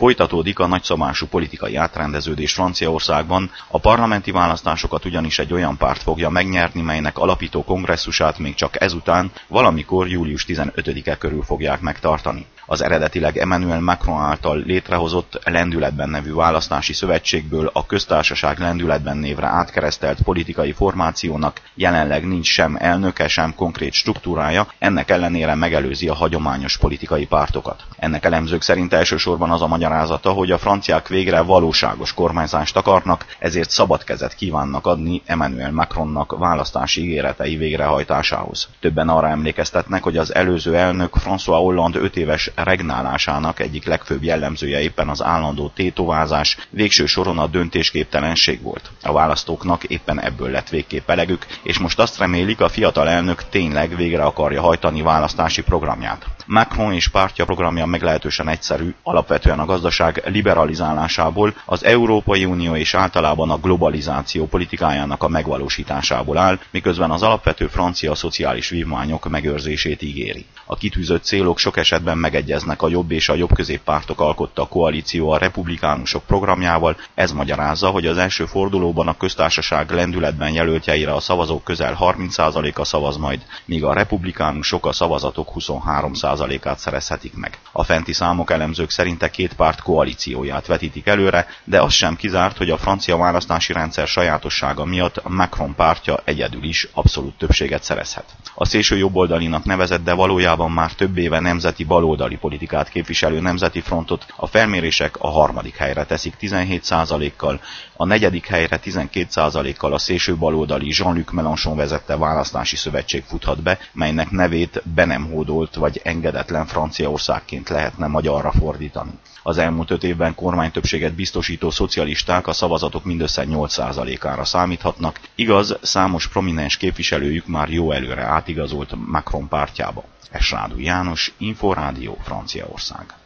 Folytatódik a nagyszabású politikai átrendeződés Franciaországban, a parlamenti választásokat ugyanis egy olyan párt fogja megnyerni, melynek alapító kongresszusát még csak ezután, valamikor július 15-e körül fogják megtartani. Az eredetileg Emmanuel Macron által létrehozott Lendületben nevű választási szövetségből a Köztársaság Lendületben névre átkeresztelt politikai formációnak jelenleg nincs sem elnöke, sem konkrét struktúrája, ennek ellenére megelőzi a hagyományos politikai pártokat. Ennek elemzők szerint elsősorban az a magyarázata, hogy a franciák végre valóságos kormányzást akarnak, ezért szabad kezet kívánnak adni Emmanuel Macronnak választási ígéretei végrehajtásához. Többen arra emlékeztetnek, hogy az előző elnök François Hollande 5 éves regnálásának egyik legfőbb jellemzője éppen az állandó tétovázás, végső soron a döntésképtelenség volt. A választóknak éppen ebből lett végképp elegük, és most azt remélik, a fiatal elnök tényleg végre akarja hajtani választási programját. Macron és pártja programja meglehetősen egyszerű, alapvetően a gazdaság liberalizálásából, az Európai Unió és általában a globalizáció politikájának a megvalósításából áll, miközben az alapvető francia szociális vívmányok megőrzését ígéri. A kitűzött célok sok esetben megegyeznek a jobb és a jobb középpártok alkotta koalíció a republikánusok programjával, ez magyarázza, hogy az első fordulóban a Köztársaság Lendületben jelöltjeire a szavazók közel 30%-a szavaz majd, míg a republikánusok a szavazatok 23%-át szerezhetik meg. A fenti számok elemzők szerint a két párt koalícióját vetítik előre, de az sem kizárt, hogy a francia választási rendszer sajátossága miatt Macron pártja egyedül is abszolút többséget szerezhet. A szélső jobboldalinak nevezett, de valójában már több éve nemzeti baloldali politikát képviselő Nemzeti Frontot a felmérések a harmadik helyre teszik 17%-kal, a negyedik helyre 12%-kal a szélső baloldali Jean-Luc Mélenchon vezette választási szövetség futhat be, melynek nevét be nem hódolt vagy engedetlen Franciaországként lehetne magyarra fordítani. Az elmúlt 5 évben kormánytöbbséget biztosító szocialisták a szavazatok mindössze 8%-ára számíthatnak, igaz, számos prominens képviselőjük már jó előre átigazolt Macron pártjába. Esrádú János, Inforádió, Franciaország.